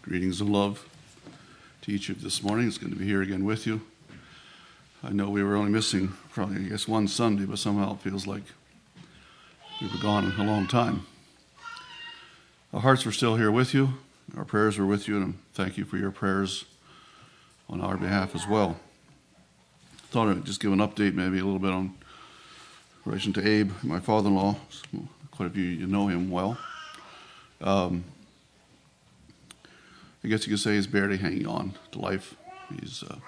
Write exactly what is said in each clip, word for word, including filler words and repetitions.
Greetings and love to each of you this morning. It's good to be here again with you. I know we were only missing probably, I guess, one Sunday, but somehow it feels like we were gone a long time. Our hearts were still here with you. Our prayers were with you, and thank you for your prayers on our behalf as well. Thought I'd just give an update, maybe a little bit on relation to Abe, my father-in-law. Quite a few of you know him well. Um, I guess you could say he's barely hanging on to life. He's uh,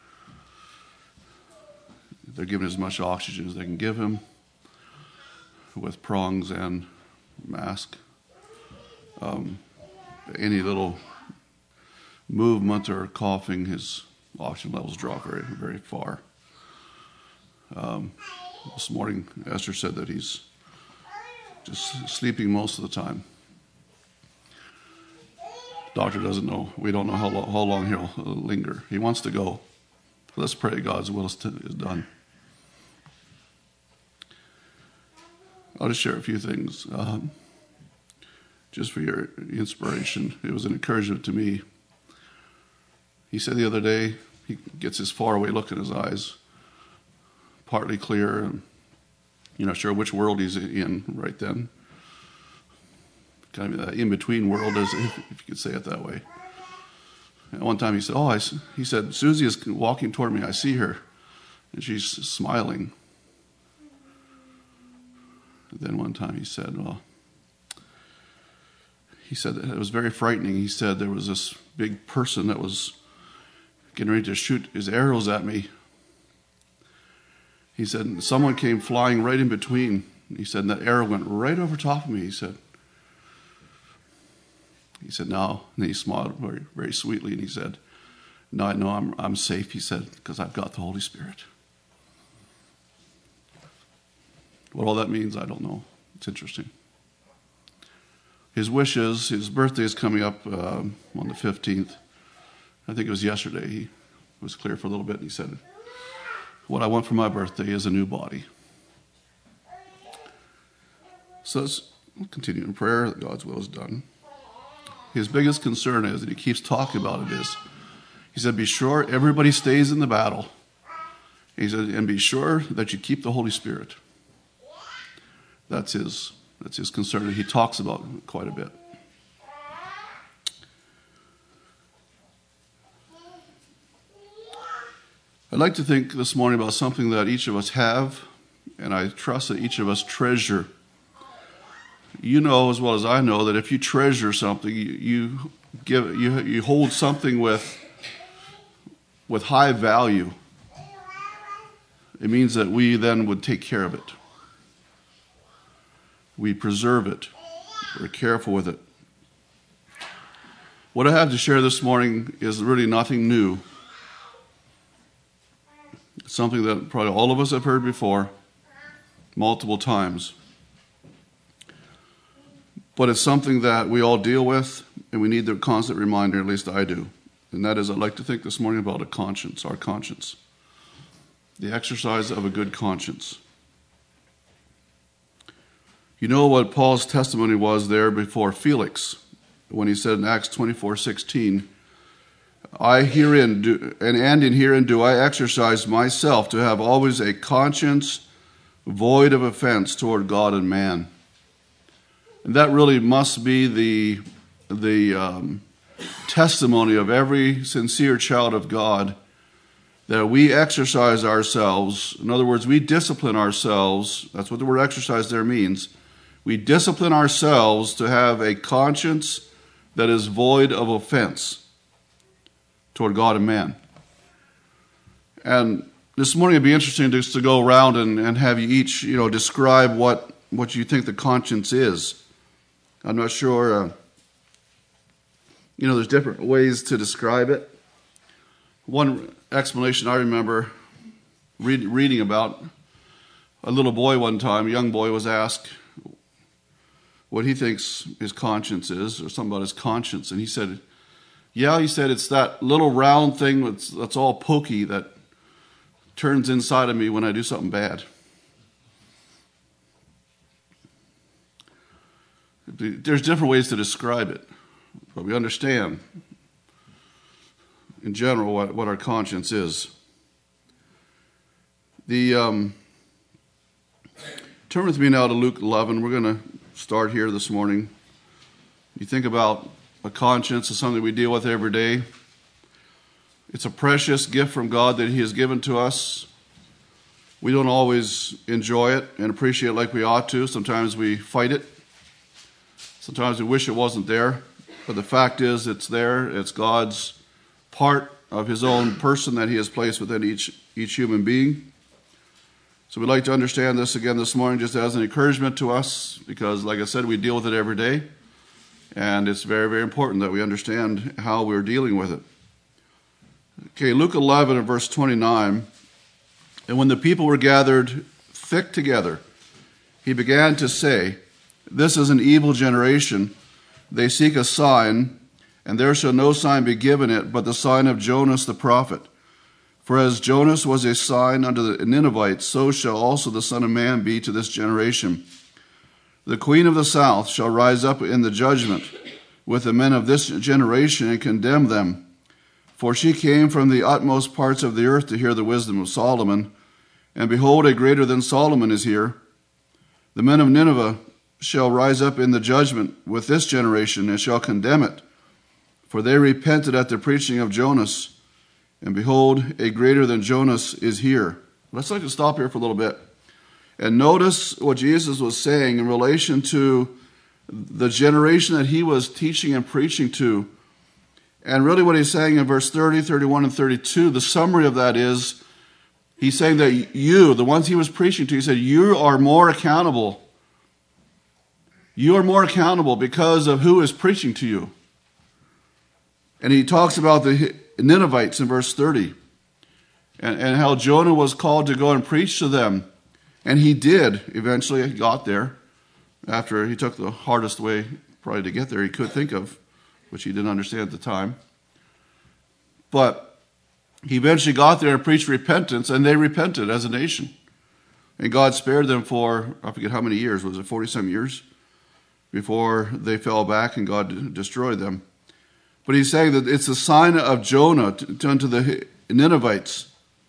they're giving as much oxygen as they can give him with prongs and mask. Um, any little movement or coughing, his oxygen levels drop very, very far. Um, this morning, Esther said that he's just sleeping most of the time. Doctor doesn't know. We don't know how, lo- how long he'll linger. He wants to go. Let's pray God's will is, to, is done. I'll just share a few things. Um, just for your inspiration. It was an encouragement to me. He said the other day, he gets his faraway look in his eyes, partly clear, and you're not sure which world he's in right then. Kind of that in-between world, as if, if you could say it that way. And one time he said, oh, I, he said, Susie is walking toward me. I see her, and she's smiling. And then one time he said, well, he said that it was very frightening. He said there was this big person that was getting ready to shoot his arrows at me. He said, someone came flying right in between. He said, and that arrow went right over top of me. He said, he said, now, and he smiled very, very sweetly, and he said, no, I know I'm, I'm safe, he said, because I've got the Holy Spirit. What all that means, I don't know. It's interesting. His wishes, his birthday is coming up um, on the fifteenth. I think it was yesterday. He was clear for a little bit, and he said, what I want for my birthday is a new body. So let's continue in prayer that God's will is done. His biggest concern is, and he keeps talking about it, is, he said, be sure everybody stays in the battle. He said, and be sure that you keep the Holy Spirit. That's his, that's his concern, and he talks about it quite a bit. I'd like to think this morning about something that each of us have, and I trust that each of us treasure. You know as well as I know that if you treasure something, you, you give you you hold something with with high value. It means that we then would take care of it. We preserve it. We're careful with it. What I have to share this morning is really nothing new. It's something that probably all of us have heard before, multiple times. But it's something that we all deal with, and we need the constant reminder, at least I do. And that is, I'd like to think this morning about a conscience, our conscience. The exercise of a good conscience. You know what Paul's testimony was there before Felix, when he said in Acts twenty-four sixteen, I herein do, and, and in herein do I exercise myself to have always a conscience void of offense toward God and man. And that really must be the, the um, testimony of every sincere child of God, that we exercise ourselves. In other words, we discipline ourselves. That's what the word exercise there means. We discipline ourselves to have a conscience that is void of offense toward God and man. And this morning it'd be interesting just to go around and, and have you each, you know, describe what, what you think the conscience is. I'm not sure, uh, you know, there's different ways to describe it. One explanation I remember read, reading about, a little boy one time, a young boy was asked what he thinks his conscience is, or something about his conscience. And he said, yeah, he said, it's that little round thing that's, that's all pokey that turns inside of me when I do something bad. There's different ways to describe it, but we understand in general what, what our conscience is. The um, turn with me now to Luke eleven. We're going to start here this morning. You think about a conscience as something we deal with every day. It's a precious gift from God that He has given to us. We don't always enjoy it and appreciate it like we ought to. Sometimes we fight it. Sometimes we wish it wasn't there. But the fact is, it's there. It's God's part of His own person that He has placed within each, each human being. So we'd like to understand this again this morning just as an encouragement to us, because, like I said, we deal with it every day. And it's very, very important that we understand how we're dealing with it. Okay, Luke eleven and verse twenty-nine. And when the people were gathered thick together, He began to say, "This is an evil generation. They seek a sign, and there shall no sign be given it but the sign of Jonas the prophet. For as Jonas was a sign unto the Ninevites, so shall also the Son of Man be to this generation. The queen of the south shall rise up in the judgment with the men of this generation and condemn them. For she came from the utmost parts of the earth to hear the wisdom of Solomon. And behold, a greater than Solomon is here. The men of Nineveh shall rise up in the judgment with this generation and shall condemn it. For they repented at the preaching of Jonas. And behold, a greater than Jonas is here." Let's like to stop here for a little bit. And notice what Jesus was saying in relation to the generation that He was teaching and preaching to. And really what He's saying in verse thirty, thirty-one, and thirty-two, the summary of that is, He's saying that you, the ones He was preaching to, He said, you are more accountable. You are more accountable because of who is preaching to you. And He talks about the Ninevites in verse thirty, and, and how Jonah was called to go and preach to them. And he did. Eventually he got there, after he took the hardest way probably to get there he could think of, which he didn't understand at the time. But he eventually got there and preached repentance, and they repented as a nation. And God spared them for, I forget how many years, was it forty-some years? Before they fell back and God destroyed them. But He's saying that it's a sign of Jonah unto the Ninevites.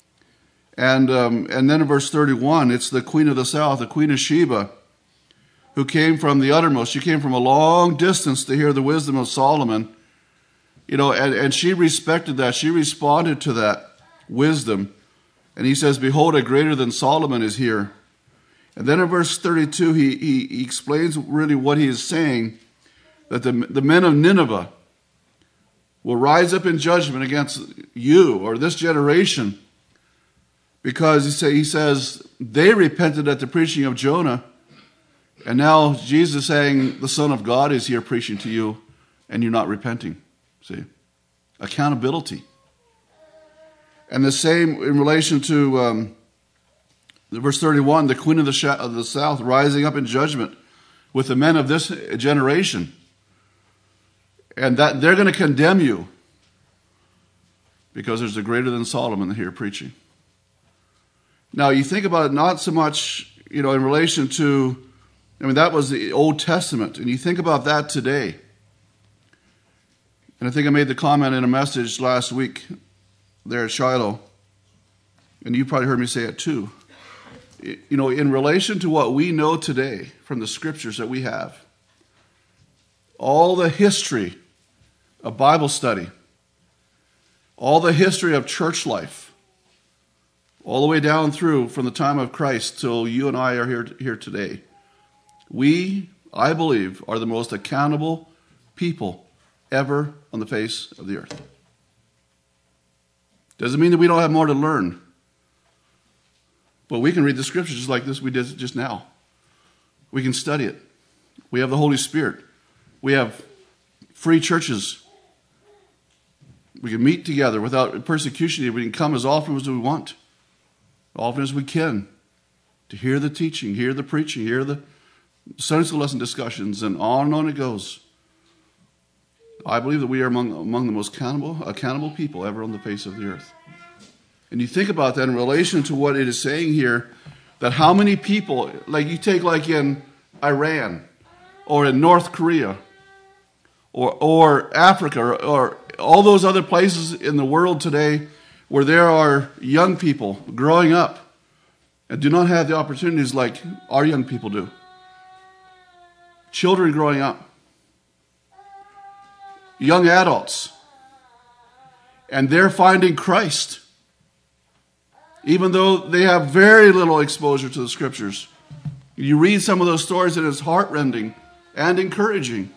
And um, and then in verse thirty-one, it's the queen of the south, the queen of Sheba, who came from the uttermost. She came from a long distance to hear the wisdom of Solomon. You know, and, and she respected that. She responded to that wisdom. And He says, "Behold, a greater than Solomon is here." And then in verse thirty-two, he, he, he explains really what he is saying, that the, the men of Nineveh will rise up in judgment against you or this generation, because he, say, he says they repented at the preaching of Jonah, and now Jesus is saying the Son of God is here preaching to you, and you're not repenting. See? Accountability. And the same in relation to um, verse thirty-one, the queen of the, sh- of the south rising up in judgment with the men of this generation. And that they're going to condemn you because there's a greater than Solomon here preaching. Now, you think about it not so much, you know, in relation to, I mean, that was the Old Testament. And you think about that today. And I think I made the comment in a message last week there at Shiloh. And you probably heard me say it too. You know, in relation to what we know today from the scriptures that we have, all the history of Bible study, all the history of church life, all the way down through from the time of Christ till you and I are here, here today, we, I believe, are the most accountable people ever on the face of the earth. Doesn't mean that we don't have more to learn. But we can read the scriptures just like this we did just now. We can study it. We have the Holy Spirit. We have free churches. We can meet together without persecution. We can come as often as we want, often as we can, to hear the teaching, hear the preaching, hear the Sunday school lesson discussions, and on and on it goes. I believe that we are among, among the most accountable, accountable people ever on the face of the earth. And you think about that in relation to what it is saying here, that how many people, like you take like in Iran or in North Korea or, or Africa, or, or all those other places in the world today where there are young people growing up and do not have the opportunities like our young people do. Children growing up. Young adults. And they're finding Christ. Even though they have very little exposure to the Scriptures. You read some of those stories and it's heartrending and encouraging.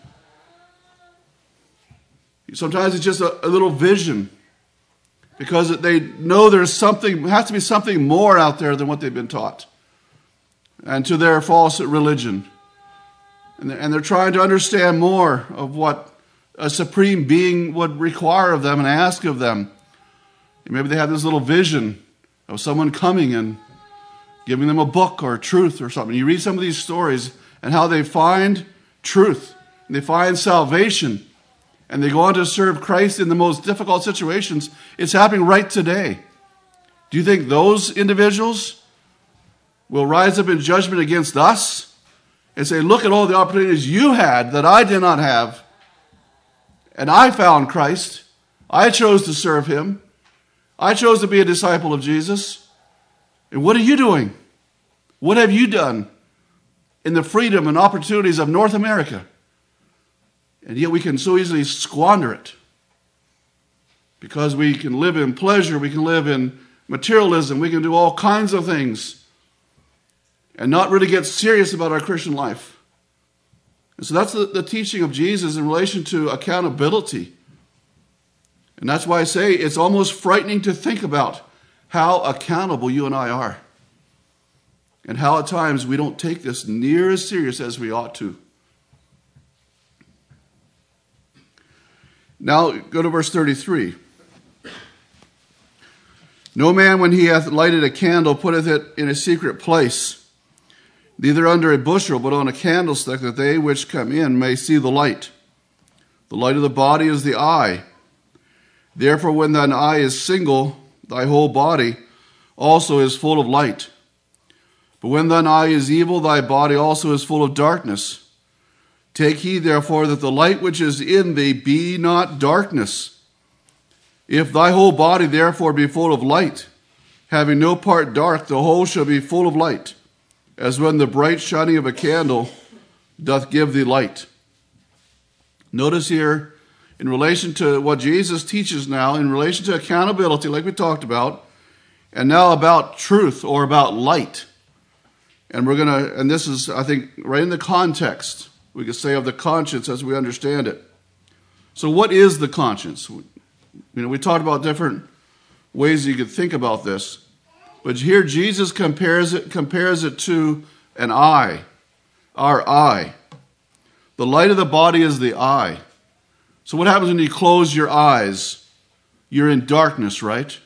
Sometimes it's just a, a little vision. Because they know there's something, has to be something more out there than what they've been taught. And to their false religion. And they're, and they're trying to understand more of what a supreme being would require of them and ask of them. Maybe they have this little vision of someone coming and giving them a book or truth or something. You read some of these stories and how they find truth. And they find salvation. And they go on to serve Christ in the most difficult situations. It's happening right today. Do you think those individuals will rise up in judgment against us and say, look at all the opportunities you had that I did not have. And I found Christ. I chose to serve him. I chose to be a disciple of Jesus. And what are you doing? What have you done in the freedom and opportunities of North America? And yet we can so easily squander it. Because we can live in pleasure, we can live in materialism, we can do all kinds of things. And not really get serious about our Christian life. And so that's the, the teaching of Jesus in relation to accountability. And that's why I say it's almost frightening to think about how accountable you and I are. And how at times we don't take this near as serious as we ought to. Now go to verse thirty-three. No man, when he hath lighted a candle, putteth it in a secret place, neither under a bushel, but on a candlestick, that they which come in may see the light. The light of the body is the eye. Therefore, when thine eye is single, thy whole body also is full of light. But when thine eye is evil, thy body also is full of darkness. Take heed, therefore, that the light which is in thee be not darkness. If thy whole body, therefore, be full of light, having no part dark, the whole shall be full of light, as when the bright shining of a candle doth give thee light. Notice here, in relation to what Jesus teaches now, in relation to accountability, like we talked about, and now about truth or about light. And we're going to, and this is, I think, right in the context, we could say, of the conscience as we understand it. So what is the conscience? You know, we talked about different ways you could think about this. But here Jesus compares it, compares it to an eye, our eye. The light of the body is the eye. So what happens when you close your eyes? You're in darkness, right?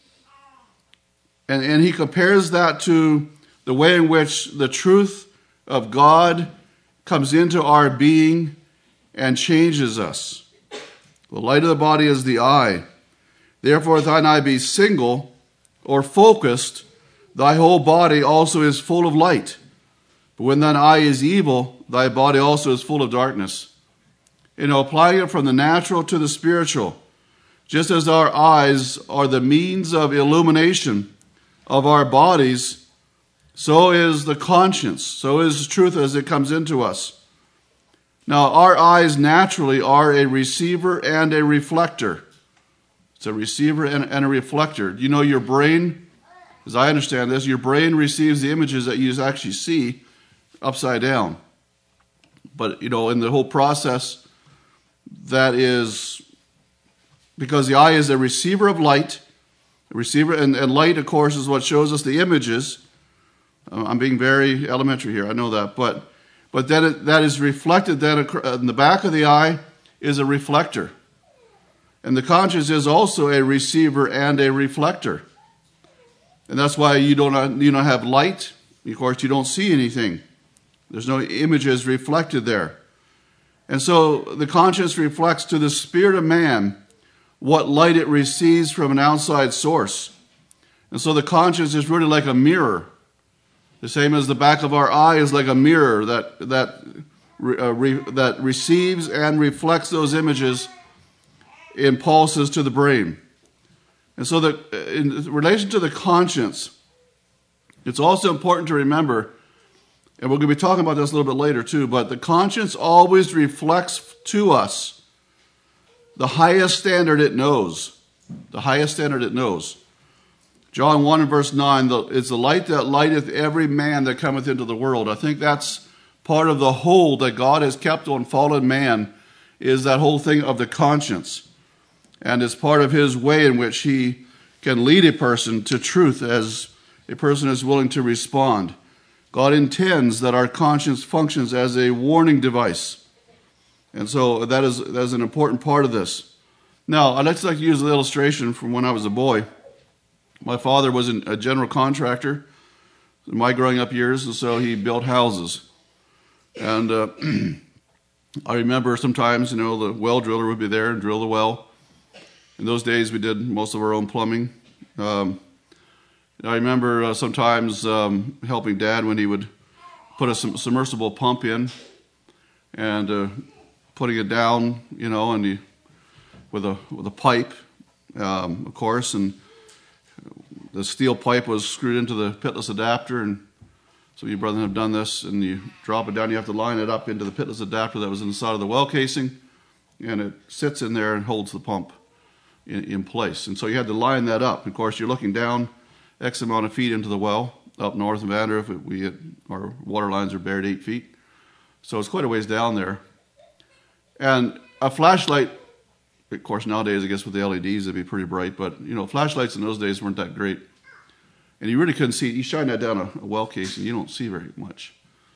And, and he compares that to the way in which the truth of God comes into our being and changes us. The light of the body is the eye. Therefore, if thine eye be single or focused, thy whole body also is full of light. But when thine eye is evil, thy body also is full of darkness. You know, applying it from the natural to the spiritual, just as our eyes are the means of illumination of our bodies, so is the conscience, so is truth as it comes into us. Now, our eyes naturally are a receiver and a reflector. It's a receiver and, and a reflector. You know, your brain, as I understand this, your brain receives the images that you actually see upside down. But, you know, in the whole process, that is because the eye is a receiver of light. A receiver, and, and light, of course, is what shows us the images. I'm being very elementary here, I know that. But but then it, that is reflected, then in the back of the eye is a reflector. And the conscience is also a receiver and a reflector. And that's why you don't, you don't have light. Of course, you don't see anything. There's no images reflected there. And so the conscience reflects to the spirit of man what light it receives from an outside source. And so the conscience is really like a mirror. The same as the back of our eye is like a mirror that that uh, re, that receives and reflects those images impulses to the brain. And so that in relation to the conscience, it's also important to remember, and we're going to be talking about this a little bit later too, but the conscience always reflects to us the highest standard it knows. The highest standard it knows. John one and verse nine, it's the light that lighteth every man that cometh into the world. I think that's part of the hold that God has kept on fallen man, is that whole thing of the conscience. And it's part of his way in which he can lead a person to truth as a person is willing to respond. God intends that our conscience functions as a warning device. And so that is, that is an important part of this. Now, I'd like to, like to use an illustration from when I was a boy. My father was a general contractor in my growing up years, and so he built houses. And uh, I remember sometimes, you know, the well driller would be there and drill the well. In those days, we did most of our own plumbing. Um, I remember uh, sometimes um, helping Dad when he would put a sum- submersible pump in and uh, putting it down, you know, and he, with a with a pipe, um, of course, and the steel pipe was screwed into the pitless adapter, and some of you brothers have done this, and you drop it down, you have to line it up into the pitless adapter that was inside of the well casing, and it sits in there and holds the pump in, in place. And so you had to line that up. Of course, you're looking down X amount of feet into the well. Up north of Andrew, if we had, our water lines are buried eight feet. So it's quite a ways down there. And a flashlight, of course, nowadays, I guess with the L E Ds, it'd be pretty bright, but, you know, flashlights in those days weren't that great. And you really couldn't see. You shine that down a, a well case, and you don't see very much.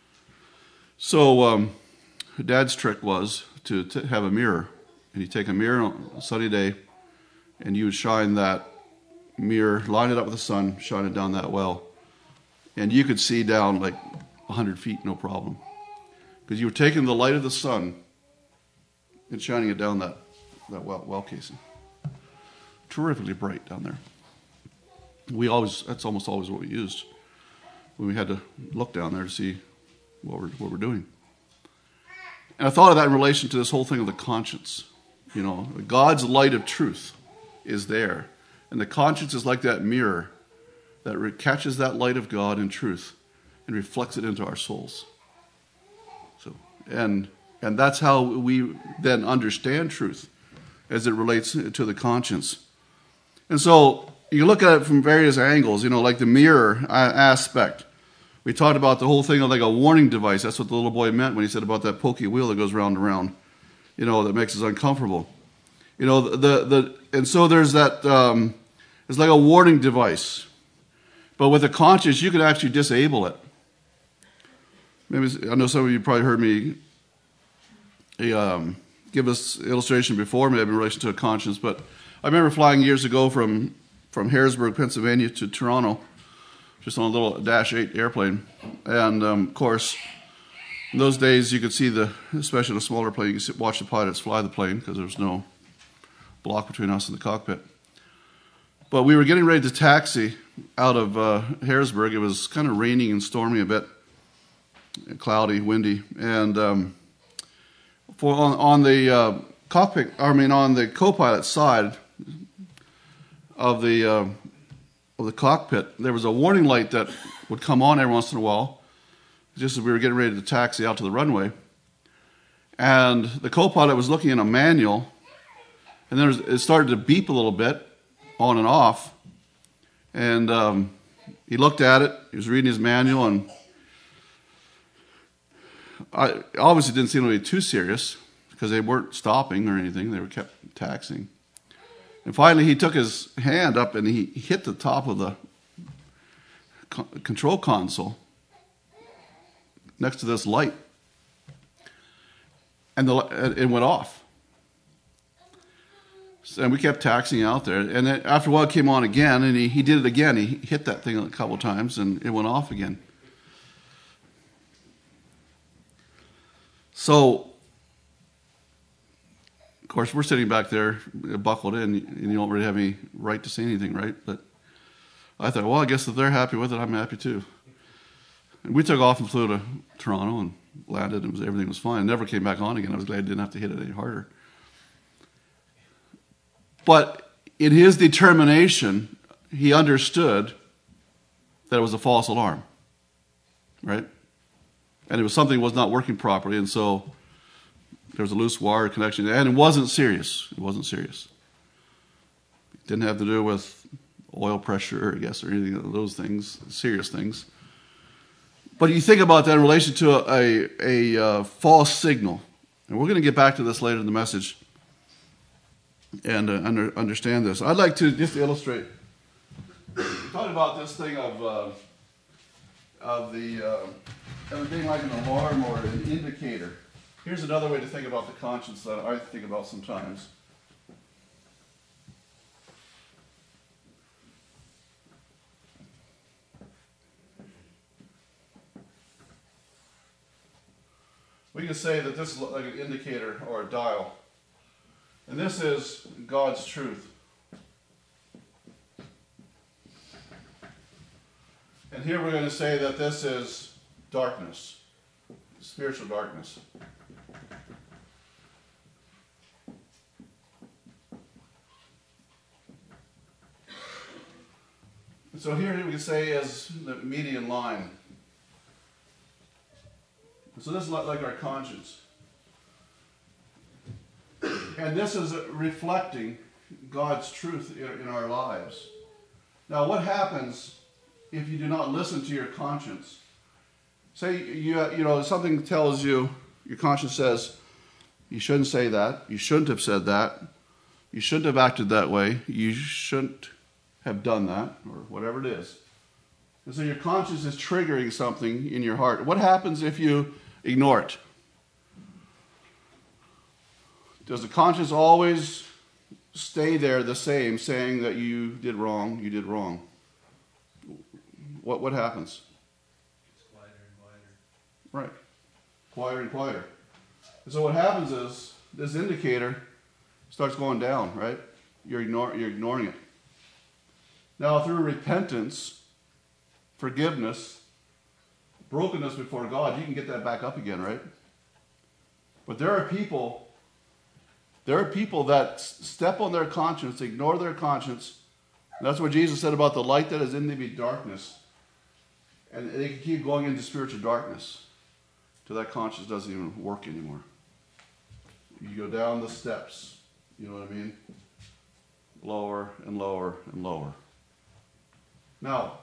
So um, Dad's trick was to, to have a mirror. And you take a mirror on a sunny day, and you would shine that mirror, line it up with the sun, shine it down that well. And you could see down like one hundred feet, no problem. Because you were taking the light of the sun and shining it down that, that well, well casing. Terrifically bright down there. We always, that's almost always what we used when we had to look down there to see what we're, what we're doing. And I thought of that in relation to this whole thing of the conscience. You know, God's light of truth is there. And the conscience is like that mirror that re- catches that light of God in truth and reflects it into our souls. So, and and that's how we then understand truth as it relates to the conscience. And so you look at it from various angles, you know, like the mirror aspect. We talked about the whole thing of like a warning device. That's what the little boy meant when he said about that pokey wheel that goes round and round, you know, that makes us uncomfortable. You know, the the, the and so there's that, um, it's like a warning device. But with a conscience, you could actually disable it. Maybe I know some of you probably heard me um, give this illustration before, maybe in relation to a conscience. But I remember flying years ago from, from Harrisburg, Pennsylvania to Toronto, just on a little Dash eight airplane. And, um, of course, in those days you could see the, especially the smaller plane, you could sit, watch the pilots fly the plane because there was no block between us and the cockpit. But we were getting ready to taxi out of uh, Harrisburg. It was kind of raining and stormy a bit, cloudy, windy, and um, for on, on the uh, cockpit, I mean on the co-pilot side of the uh, of the cockpit, there was a warning light that would come on every once in a while, just as we were getting ready to taxi out to the runway. And the co-pilot was looking in a manual, and then it started to beep a little bit, on and off. And um, he looked at it. He was reading his manual, and I obviously didn't seem to be too serious because they weren't stopping or anything. They were kept taxiing. And finally, he took his hand up and he hit the top of the co- control console next to this light, and the it went off. And we kept taxiing out there. And then after a while, it came on again, and he, he did it again. He hit that thing a couple times, and it went off again. So, of course, we're sitting back there buckled in, and you don't really have any right to say anything, right? But I thought, well, I guess if they're happy with it, I'm happy too. And we took off and flew to Toronto, and landed and was, everything was fine. It never came back on again. I was glad I didn't have to hit it any harder. But in his determination, he understood that it was a false alarm, right? And it was something that was not working properly, and so there was a loose wire connection, and it wasn't serious. It wasn't serious. It didn't have to do with oil pressure, I guess, or anything of those things, serious things. But you think about that in relation to a, a, a uh, false signal. And we're going to get back to this later in the message and uh, under, understand this. I'd like to just illustrate, talk about this thing of uh, of the uh, of it being like an alarm or an indicator. Here's another way to think about the conscience that I think about sometimes. We can say that this is like an indicator or a dial. And this is God's truth. And here we're going to say that this is darkness, spiritual darkness. And so here we can say is the median line. So this is like our conscience. And this is reflecting God's truth in our lives. Now, what happens if you do not listen to your conscience? Say, you, you know, something tells you, your conscience says, you shouldn't say that, you shouldn't have said that, you shouldn't have acted that way, you shouldn't have done that, or whatever it is. And so your conscience is triggering something in your heart. What happens if you ignore it? Does the conscience always stay there the same, saying that you did wrong, you did wrong? What what happens? It's quieter and quieter. Right. Quieter and quieter. And so what happens is this indicator starts going down, right? You're, ignore, you're ignoring it. Now, through repentance, forgiveness, brokenness before God, you can get that back up again, right? But there are people, there are people that step on their conscience, ignore their conscience. And that's what Jesus said about the light that is in thee be darkness. And they can keep going into spiritual darkness till that conscience doesn't even work anymore. You go down the steps, you know what I mean? Lower and lower and lower. Now,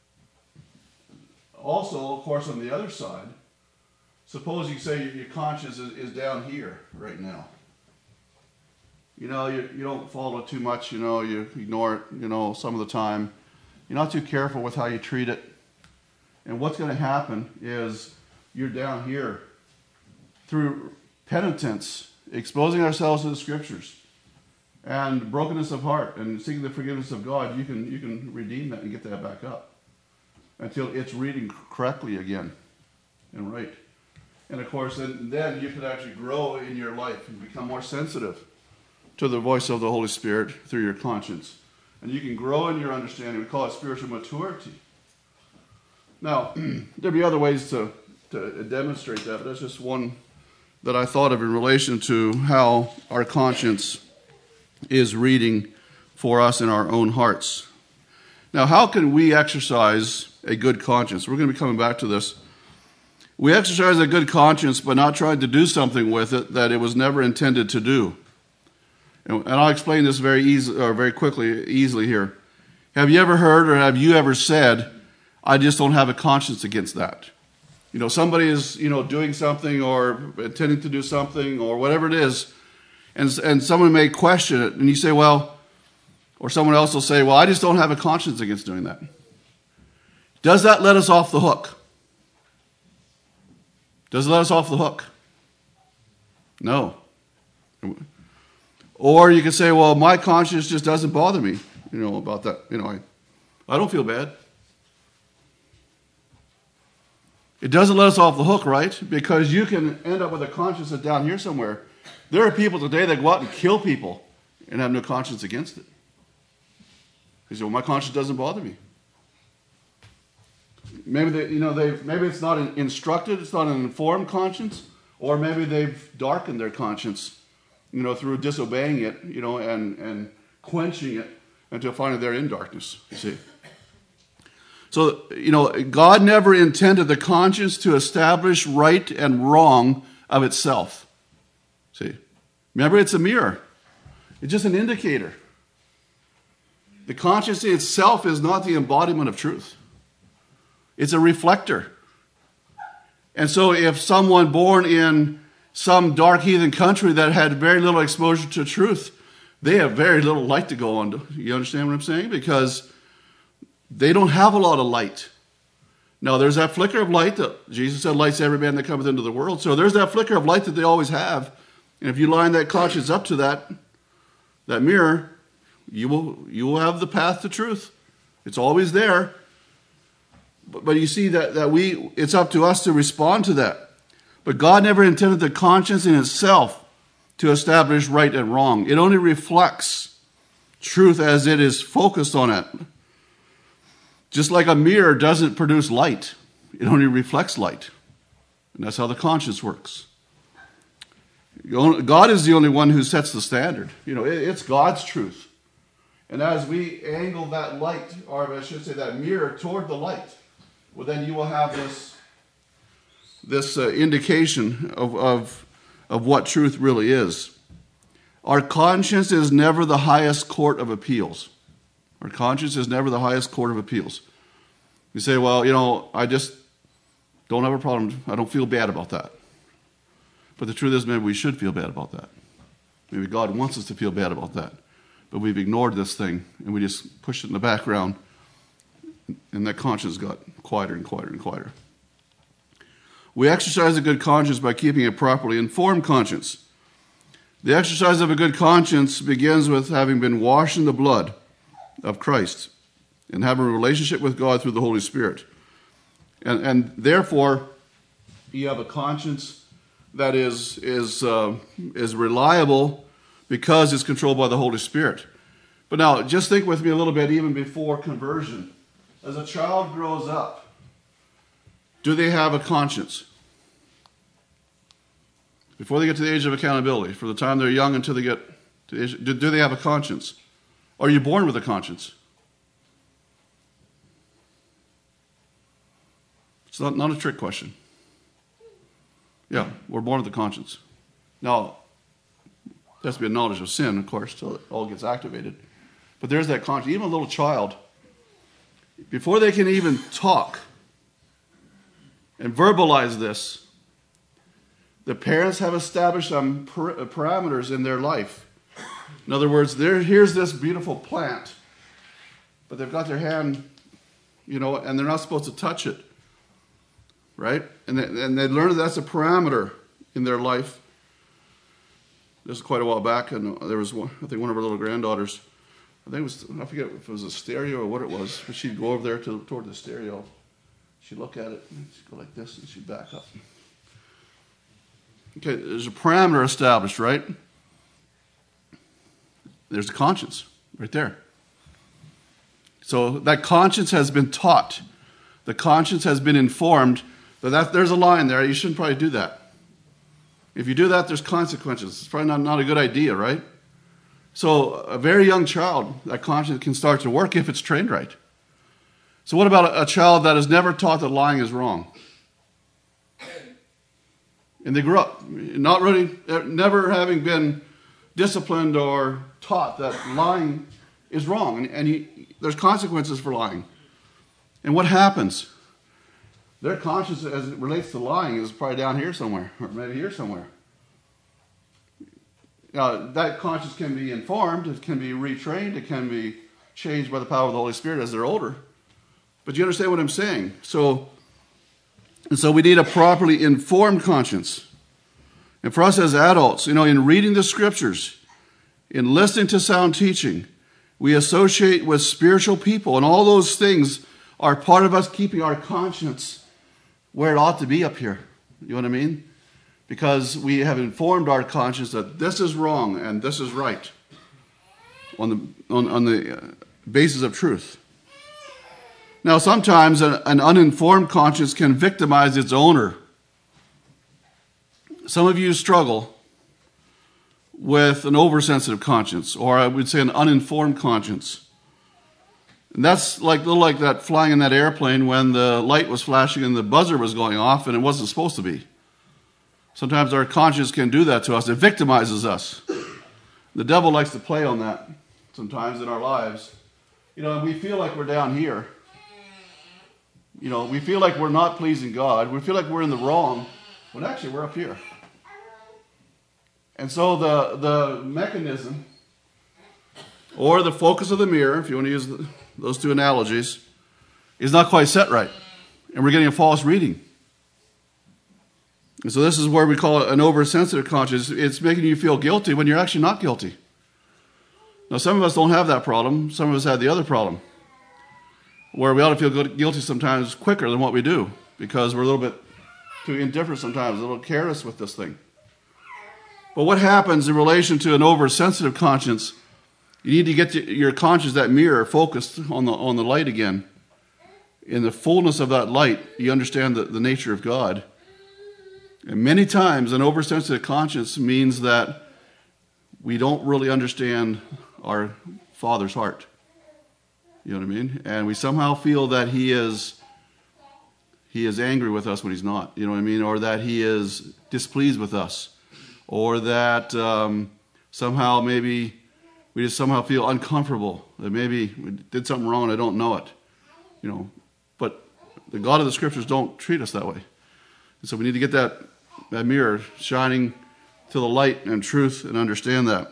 also, of course, on the other side, suppose you say your conscience is, is down here right now. You know, you, you don't follow it too much, you know, you ignore it, you know, some of the time. You're not too careful with how you treat it. And what's going to happen is you're down here through penitence, exposing ourselves to the Scriptures, and brokenness of heart, and seeking the forgiveness of God. You can you can redeem that and get that back up until it's reading correctly again and right. And of course, then, then you can actually grow in your life and become more sensitive to the voice of the Holy Spirit through your conscience. And you can grow in your understanding. We call it spiritual maturity. Now, there'd be other ways to, to demonstrate that, but that's just one that I thought of in relation to how our conscience is reading for us in our own hearts. Now, how can we exercise a good conscience? We're going to be coming back to this. We exercise a good conscience by not trying to do something with it that it was never intended to do. And I'll explain this very easy, or very quickly, easily here. Have you ever heard, or have you ever said, "I just don't have a conscience against that"? You know, somebody is, you know, doing something or intending to do something or whatever it is, and and someone may question it, and you say, well, or someone else will say, well, I just don't have a conscience against doing that. Does that let us off the hook? Does it let us off the hook? No. Or you can say, well, my conscience just doesn't bother me, you know, about that. You know, I, I don't feel bad. It doesn't let us off the hook, right? Because you can end up with a conscience that's down here somewhere. There are people today that go out and kill people and have no conscience against it. They say, well, my conscience doesn't bother me. maybe they, you know, they maybe it's not an instructed, it's not an informed conscience, or maybe they've darkened their conscience, you know, through disobeying it, you know, and and quenching it until finally they're in darkness. You see. So, you know, God never intended the conscience to establish right and wrong of itself. See, remember, it's a mirror. It's just an indicator. The conscience itself is not the embodiment of truth. It's a reflector. And so if someone born in some dark heathen country that had very little exposure to truth, they have very little light to go on. You understand what I'm saying? Because they don't have a lot of light. Now, there's that flicker of light that Jesus said lights every man that cometh into the world. So there's that flicker of light that they always have. And if you line that conscience up to that, that mirror, you will you will have the path to truth. It's always there. But, but you see that, that we it's up to us to respond to that. But God never intended the conscience in itself to establish right and wrong. It only reflects truth as it is focused on it. Just like a mirror doesn't produce light, it only reflects light. And that's how the conscience works. God is the only one who sets the standard. You know, it's God's truth. And as we angle that light, or I should say that mirror toward the light, well, then you will have this, this uh, indication of, of, of what truth really is. Our conscience is never the highest court of appeals. Our conscience is never the highest court of appeals. You say, well, you know, I just don't have a problem. I don't feel bad about that. But the truth is, maybe we should feel bad about that. Maybe God wants us to feel bad about that. But we've ignored this thing, and we just pushed it in the background, and that conscience got quieter and quieter and quieter. We exercise a good conscience by keeping a properly informed conscience. The exercise of a good conscience begins with having been washed in the blood of Christ and having a relationship with God through the Holy Spirit. And, and therefore, you have a conscience that is, is, uh, is reliable because it's controlled by the Holy Spirit. But now, just think with me a little bit even before conversion. As a child grows up, do they have a conscience? Before they get to the age of accountability, for the time they're young until they get to the age, do, do they have a conscience? Are you born with a conscience? It's not, not a trick question. Yeah, we're born with a conscience. Now, there has to be a knowledge of sin, of course, till it all gets activated. But there's that conscience. Even a little child, before they can even talk and verbalize this, the parents have established some per- parameters in their life. In other words, there, here's this beautiful plant, but they've got their hand, you know, and they're not supposed to touch it, right? And they, and they learn that that's a parameter in their life. This is quite a while back, and there was one, I think one of our little granddaughters, I think it was, I forget if it was a stereo or what it was, but she'd go over there to, toward the stereo. She'd look at it, and she'd go like this, and she'd back up. Okay, there's a parameter established, right? There's a conscience right there. So that conscience has been taught. The conscience has been informed that, that there's a line there. You shouldn't probably do that. If you do that, there's consequences. It's probably not, not a good idea, right? So a very young child, that conscience can start to work if it's trained right. So what about a, a child that is never taught that lying is wrong? And they grew up not really, never having been disciplined or taught that lying is wrong. And, and he, there's consequences for lying. And what happens? Their conscience as it relates to lying is probably down here somewhere, or maybe here somewhere. Now, that conscience can be informed, it can be retrained, it can be changed by the power of the Holy Spirit as they're older. But you understand what I'm saying? So, and so we need a properly informed conscience. And for us as adults, you know, in reading the scriptures, in listening to sound teaching, we associate with spiritual people, and all those things are part of us keeping our conscience where it ought to be up here. You know what I mean? Because we have informed our conscience that this is wrong and this is right on the on, on the basis of truth. Now, sometimes an, an uninformed conscience can victimize its owner. Some of you struggle with an oversensitive conscience, or I would say an uninformed conscience. And that's like a little like that flying in that airplane when the light was flashing and the buzzer was going off and it wasn't supposed to be. Sometimes our conscience can do that to us. It victimizes us. The devil likes to play on that sometimes in our lives. You know, we feel like we're down here. You know, we feel like we're not pleasing God. We feel like we're in the wrong, when actually we're up here. And so the, the mechanism, or the focus of the mirror, if you want to use the, those two analogies, is not quite set right. And we're getting a false reading. And so this is where we call it an oversensitive conscience. It's making you feel guilty when you're actually not guilty. Now, some of us don't have that problem. Some of us have the other problem, where we ought to feel guilty sometimes quicker than what we do, because we're a little bit too indifferent sometimes, a little careless with this thing. But what happens in relation to an oversensitive conscience? You need to get your conscience, that mirror, focused on the on the light again. In the fullness of that light, you understand the, the nature of God. And many times, an oversensitive conscience means that we don't really understand our Father's heart. You know what I mean? And we somehow feel that he is he is angry with us when he's not. You know what I mean? Or that he is displeased with us. Or that um, somehow maybe we just somehow feel uncomfortable. That maybe we did something wrong and I don't know it. You know, but the God of the Scriptures don't treat us that way. And so we need to get that, that mirror shining to the light and truth and understand that.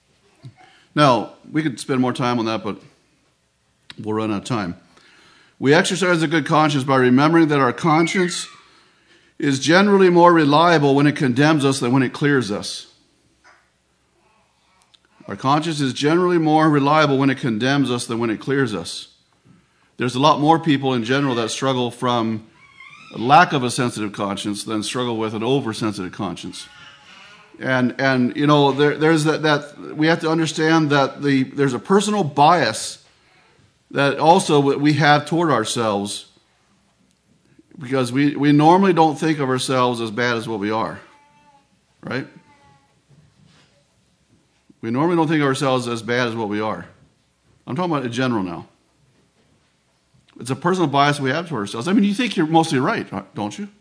Now, we could spend more time on that, but we'll run out of time. We exercise a good conscience by remembering that our conscience is generally more reliable when it condemns us than when it clears us. Our conscience is generally more reliable when it condemns us than when it clears us. There's a lot more people in general that struggle from a lack of a sensitive conscience than struggle with an oversensitive conscience. And, and you know, there, there's that, that, we have to understand that the there's a personal bias that also we have toward ourselves, because we, we normally don't think of ourselves as bad as what we are, right? We normally don't think of ourselves as bad as what we are. I'm talking about in general now. It's a personal bias we have toward ourselves. I mean, you think you're mostly right, don't you?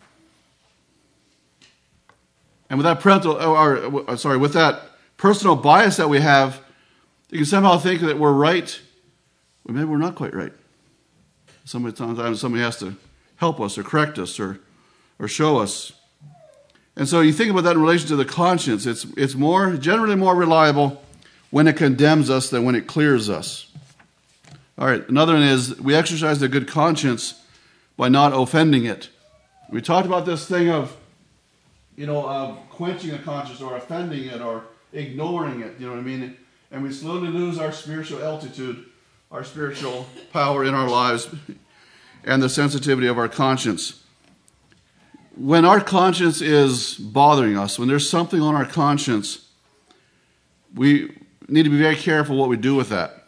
And with that parental, or, or sorry, with that personal bias that we have, you can somehow think that we're right, but maybe we're not quite right. Somebody, sometimes somebody has to help us or correct us or, or show us. And so you think about that in relation to the conscience. It's, it's more, generally more reliable when it condemns us than when it clears us. All right, another one is we exercise a good conscience by not offending it. We talked about this thing of, you know, of quenching a conscience or offending it or ignoring it, you know what I mean? And we slowly lose our spiritual altitude, our spiritual power in our lives, and the sensitivity of our conscience. When our conscience is bothering us, when there's something on our conscience, we need to be very careful what we do with that.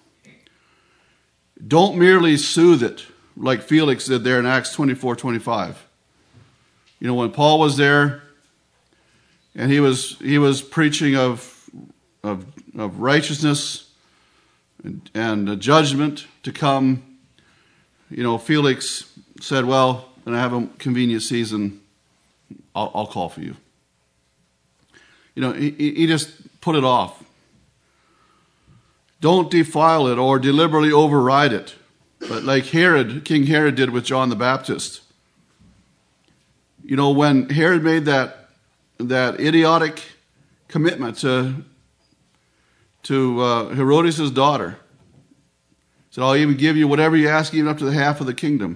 Don't merely soothe it like Felix did there in Acts twenty-four twenty-five. You know, when Paul was there and he was he was preaching of of, of righteousness and, and a judgment to come, you know, Felix said, well, when I have a convenient season, I'll, I'll call for you. You know, he, he just put it off. Don't defile it or deliberately override it. But like Herod, King Herod did with John the Baptist. You know, when Herod made that that idiotic commitment to to uh, Herodias' daughter, said, I'll even give you whatever you ask, even up to the half of the kingdom.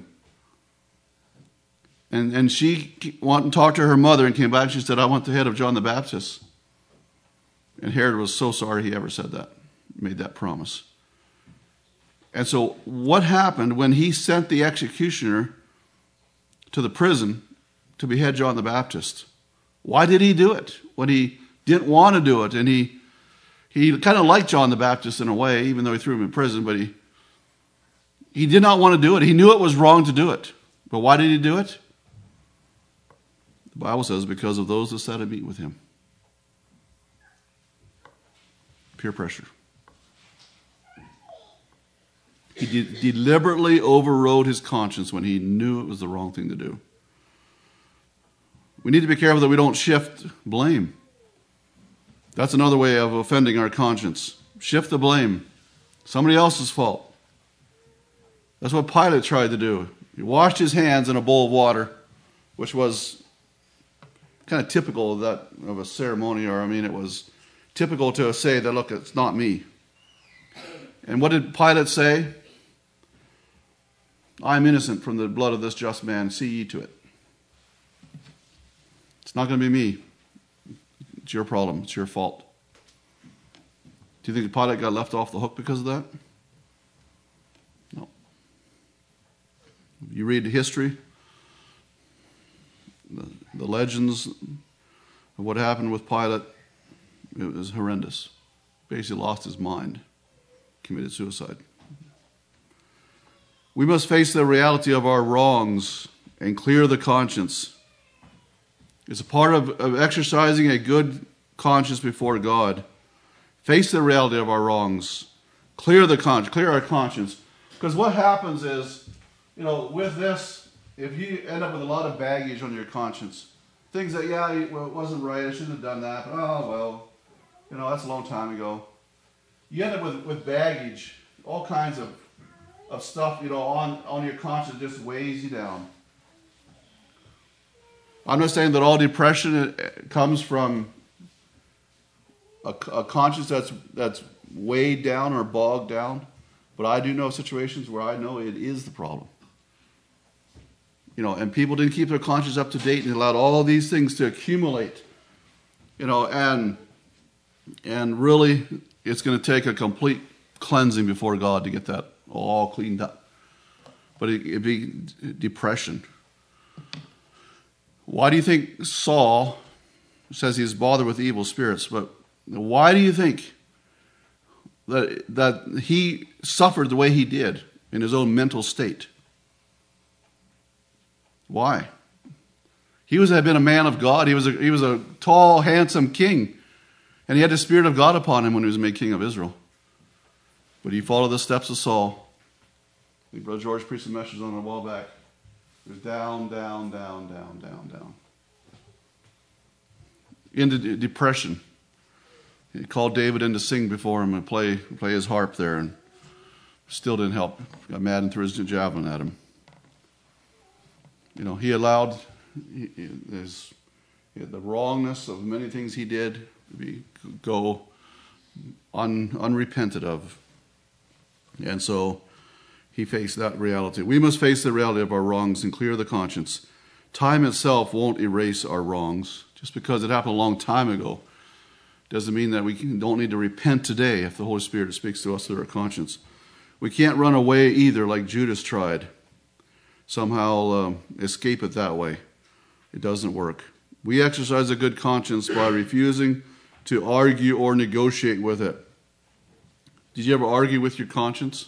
And and she went and talked to her mother and came back and she said, I want the head of John the Baptist. And Herod was so sorry he ever said that, made that promise. And so what happened when he sent the executioner to the prison to behead John the Baptist? Why did he do it when he didn't want to do it? And he he kind of liked John the Baptist in a way, even though he threw him in prison, but he He did not want to do it. He knew it was wrong to do it. But why did he do it? The Bible says because of those that sat at meat with him. Peer pressure. He de- deliberately overrode his conscience when he knew it was the wrong thing to do. We need to be careful that we don't shift blame. That's another way of offending our conscience. Shift the blame. Somebody else's fault. That's what Pilate tried to do. He washed his hands in a bowl of water, which was kind of typical of that of a ceremony, or I mean, it was typical to say that, look, it's not me. And what did Pilate say? I am innocent from the blood of this just man. See ye to it. It's not going to be me. It's your problem. It's your fault. Do you think Pilate got left off the hook because of that? No. You read history, the, the legends of what happened with Pilate, it was horrendous. Basically lost his mind, committed suicide. We must face the reality of our wrongs and clear the conscience. It's a part of, of exercising a good conscience before God. Face the reality of our wrongs. Clear the conscience, clear our conscience. Because what happens is, you know, with this, if you end up with a lot of baggage on your conscience, things that, yeah, well, it wasn't right, I shouldn't have done that, but oh, well, you know, that's a long time ago. You end up with, with baggage, all kinds of, of stuff, you know, on, on your conscience just weighs you down. I'm not saying that all depression comes from a, a conscience that's that's weighed down or bogged down, but I do know situations where I know it is the problem. You know, and people didn't keep their conscience up to date and allowed all these things to accumulate. You know, and and really, it's going to take a complete cleansing before God to get that all cleaned up. But it, it'd be depression. Why do you think Saul says he's bothered with evil spirits? But why do you think that that he suffered the way he did in his own mental state? Why? He was had been a man of God. He was a, he was a tall, handsome king, and he had the Spirit of God upon him when he was made king of Israel. But he followed the steps of Saul. I think Brother George preached a message on it a while back. It was down, down, down, down, down, down. Into de- depression. He called David in to sing before him and play play his harp there, and still didn't help. Got mad and threw his javelin at him. You know, he allowed he, his, he had the wrongness of many things he did to be, go un, unrepented of. And so he faced that reality. We must face the reality of our wrongs and clear the conscience. Time itself won't erase our wrongs. Just because it happened a long time ago doesn't mean that we don't need to repent today if the Holy Spirit speaks to us through our conscience. We can't run away either like Judas tried. Somehow um, escape it that way. It doesn't work. We exercise a good conscience by refusing to argue or negotiate with it. Did you ever argue with your conscience?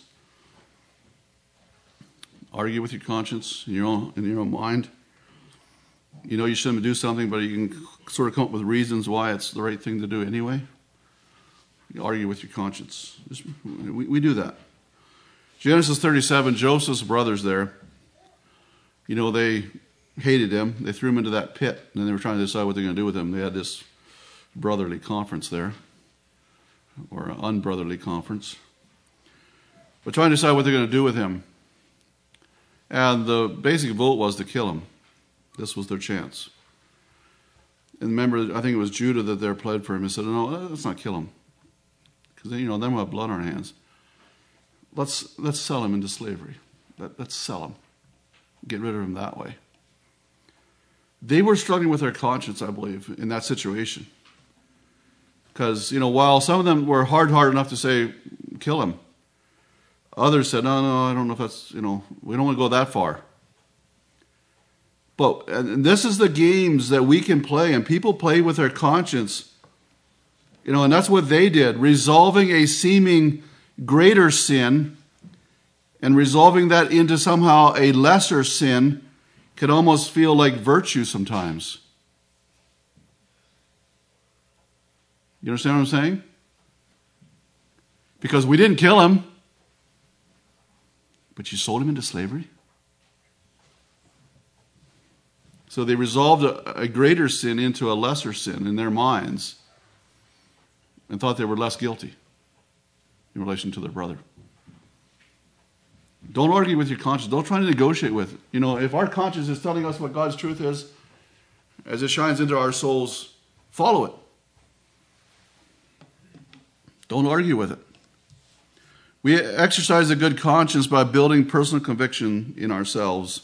Argue with your conscience in your own in your own mind. You know you shouldn't do something, but you can sort of come up with reasons why it's the right thing to do anyway. You argue with your conscience. We, we do that. Genesis thirty-seven, Joseph's brothers there, you know, they hated him. They threw him into that pit, and then they were trying to decide what they're going to do with him. They had this brotherly conference there, or an unbrotherly conference. But trying to decide what they're going to do with him. And the basic vote was to kill him. This was their chance. And remember, I think it was Judah that there pled for him and said, no, let's not kill him. Because, you know, then we'll have blood on our hands. Let's let's sell him into slavery. Let, let's sell him. Get rid of him that way. They were struggling with their conscience, I believe, in that situation. Because, you know, while some of them were hard-hearted enough to say, kill him, others said, no, no, I don't know if that's, you know, we don't want to go that far. But and this is the games that we can play, and people play with their conscience. You know, and that's what they did, resolving a seeming greater sin And resolving that into somehow a lesser sin can almost feel like virtue sometimes. You understand what I'm saying? Because we didn't kill him, but you sold him into slavery. So they resolved a, a greater sin into a lesser sin in their minds and thought they were less guilty in relation to their brother. Don't argue with your conscience. Don't try to negotiate with it. You know, if our conscience is telling us what God's truth is, as it shines into our souls, follow it. Don't argue with it. We exercise a good conscience by building personal conviction in ourselves.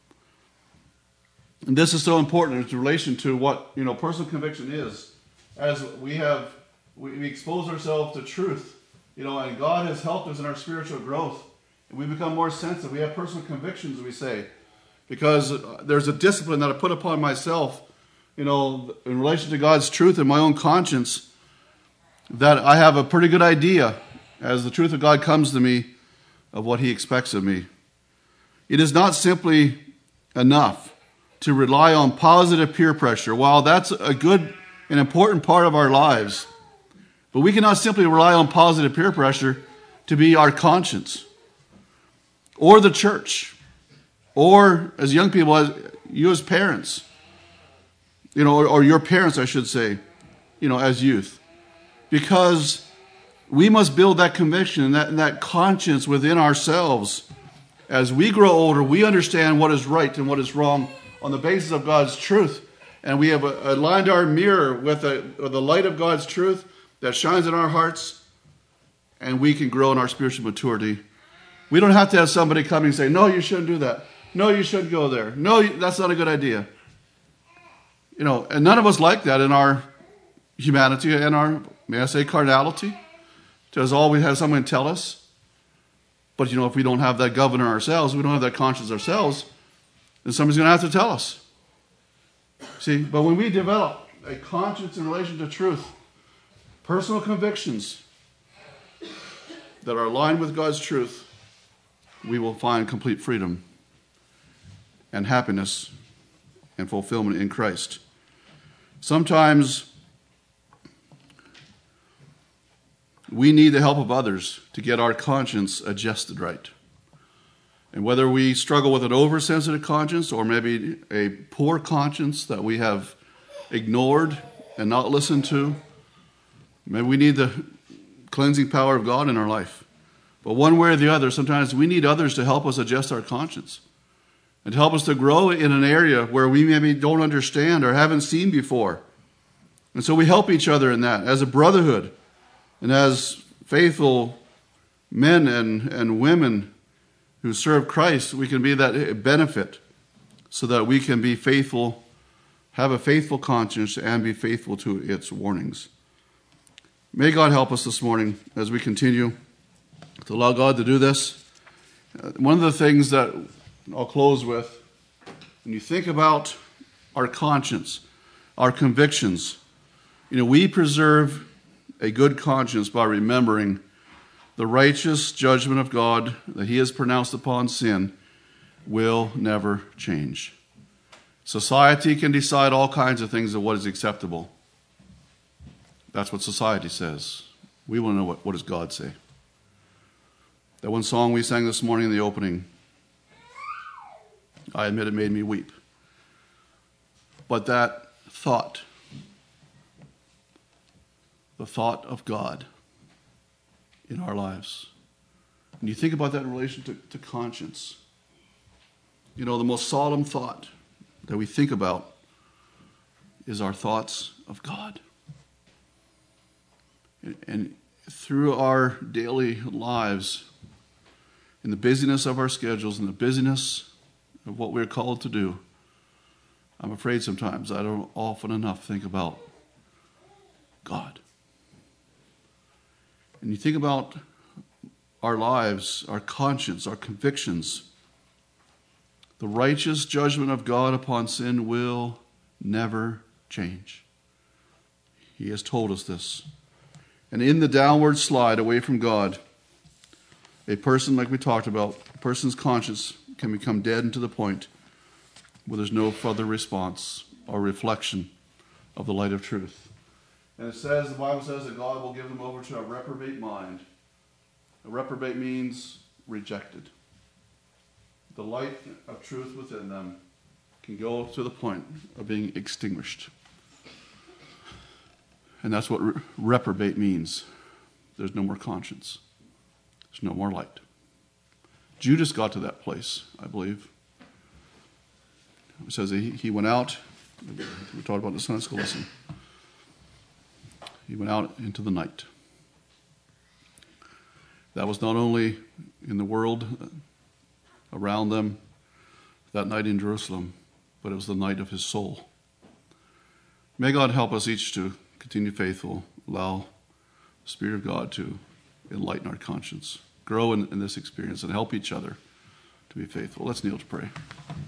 And this is so important in relation to what, you know, personal conviction is. As we have, we, we expose ourselves to truth, you know, and God has helped us in our spiritual growth. And we become more sensitive. We have personal convictions, we say, because there's a discipline that I put upon myself, you know, in relation to God's truth and my own conscience, that I have a pretty good idea, as the truth of God comes to me, of what he expects of me. It is not simply enough to rely on positive peer pressure. While that's a good and important part of our lives, but we cannot simply rely on positive peer pressure to be our conscience, or the church, or as young people, as you as parents, you know, or, or your parents, I should say, you know, as youth. Because we must build that conviction and that, and that conscience within ourselves. As we grow older, we understand what is right and what is wrong on the basis of God's truth. And we have aligned our mirror with, a, with the light of God's truth that shines in our hearts, and we can grow in our spiritual maturity. We don't have to have somebody coming and say, no, you shouldn't do that. No, you shouldn't go there. No, that's not a good idea. You know, and none of us like that in our humanity and our, may I say, carnality. Does all we have someone tell us. But, you know, if we don't have that governor ourselves, we don't have that conscience ourselves, then somebody's going to have to tell us. See, but when we develop a conscience in relation to truth, personal convictions that are aligned with God's truth, we will find complete freedom and happiness and fulfillment in Christ. Sometimes we need the help of others to get our conscience adjusted right. And whether we struggle with an oversensitive conscience or maybe a poor conscience that we have ignored and not listened to, maybe we need the cleansing power of God in our life. But one way or the other, sometimes we need others to help us adjust our conscience and to help us to grow in an area where we maybe don't understand or haven't seen before. And so we help each other in that as a brotherhood and as faithful men and, and women who serve Christ. We can be that benefit so that we can be faithful, have a faithful conscience, and be faithful to its warnings. May God help us this morning as we continue to allow God to do this. Uh, one of the things that I'll close with, when you think about our conscience, our convictions, you know, we preserve a good conscience by remembering the righteous judgment of God that he has pronounced upon sin will never change. Society can decide all kinds of things of what is acceptable. That's what society says. We want to know what, what does God say. That one song we sang this morning in the opening, I admit it made me weep. But that thought, the thought of God in our lives, and you think about that in relation to, to conscience, you know, the most solemn thought that we think about is our thoughts of God. And, and through our daily lives, in the busyness of our schedules, in the busyness of what we're called to do, I'm afraid sometimes I don't often enough think about God. And you think about our lives, our conscience, our convictions. The righteous judgment of God upon sin will never change. He has told us this. And in the downward slide away from God, A person, like we talked about, a person's conscience can become dead to the point where there's no further response or reflection of the light of truth. And it says, the Bible says that God will give them over to a reprobate mind. A reprobate means rejected. The light of truth within them can go to the point of being extinguished. And that's what re- reprobate means. There's no more conscience. There's no more light. Judas got to that place, I believe. It says he, he went out. We talked about the Sunday school lesson. He went out into the night. That was not only in the world around them that night in Jerusalem, but it was the night of his soul. May God help us each to continue faithful, allow the Spirit of God to enlighten our conscience, grow in, in this experience, and help each other to be faithful. Let's kneel to pray.